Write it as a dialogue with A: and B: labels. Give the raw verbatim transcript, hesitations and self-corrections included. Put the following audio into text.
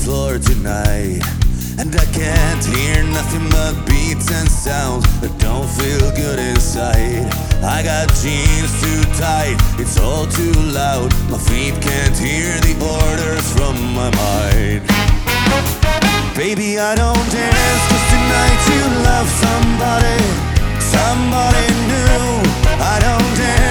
A: floor tonight, and I can't hear nothing but beats and sounds that don't feel good inside. I got jeans too tight, it's all too loud. My feet can't hear the orders from my mind. Baby, I don't dance 'cause tonight you love somebody, somebody new. I don't dance